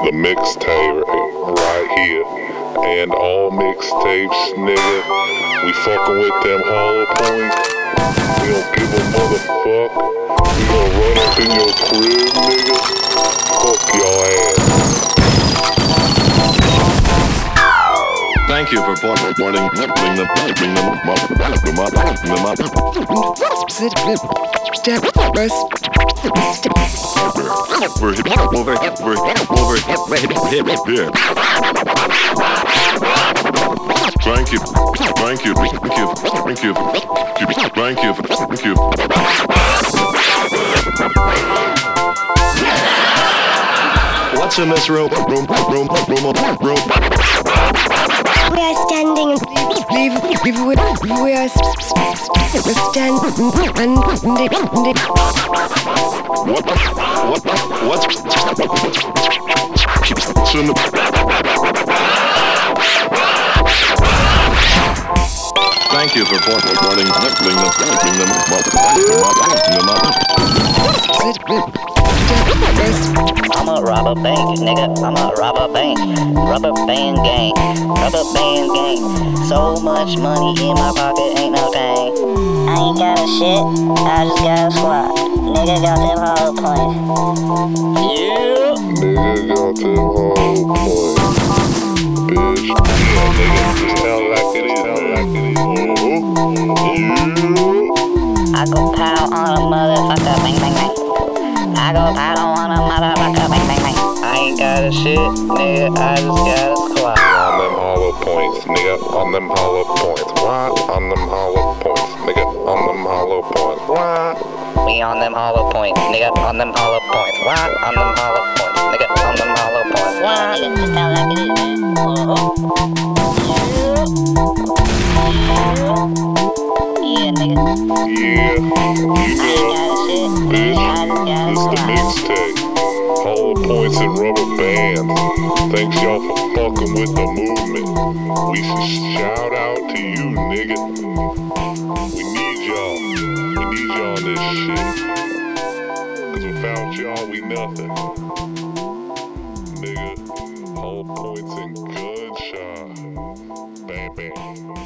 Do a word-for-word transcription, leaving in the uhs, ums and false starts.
the mixtape right here. And all mixtapes, nigga, we fucking with them hollow points. We don't give a motherfuck. We gonna run up in your crib, nigga. Fuck your ass. Thank you for boarding. Bring them, bring them up, bring them up, bring them up, bring them up. We're hip, over, we're over, hip, hip, hip. Thank you, thank you, thank you, thank you, thank you, thank you. What's in this room? Room, room, room, room. We are standing and leave, leave, leave, we are standing and what, what, what's in the... Thank you for boarding, bring them, bring them up, bring them up, bring them up. I'ma rob a bank, nigga, I'ma rob a bank. Rubber band gang, rubber band gang. So much money in my pocket, ain't no thing. I ain't got a shit, I just got a squat. Nigga got them hollow points. Yeah. Nigga got them hollow points. Bitch, yeah, nigga, just sound like it is, sound like it is. I go pow on a motherfucker, bang, bang, bang. I go pow on a motherfucker, bang, bang, bang. I ain't got a shit, nigga, I just got a squat. On them hollow points, nigga, on them hollow points. Why? On them hollow points, nigga, on them hollow points. Why? We on them hollow points, nigga, on them hollow points. Why? On them hollow points, nigga, on them hollow points. Why? Nigga, just sound like it is, man. Uh-huh. Yeah, nigga. Yeah, you know, bitch, it's the mixtape. Hollow points and rubber bands. Thanks y'all for fucking with the movement. We should shout out to you, nigga. We need y'all. We need y'all in this shit. Cause without y'all, we nothing. Nigga, hollow points and gunshot. Bam, bam.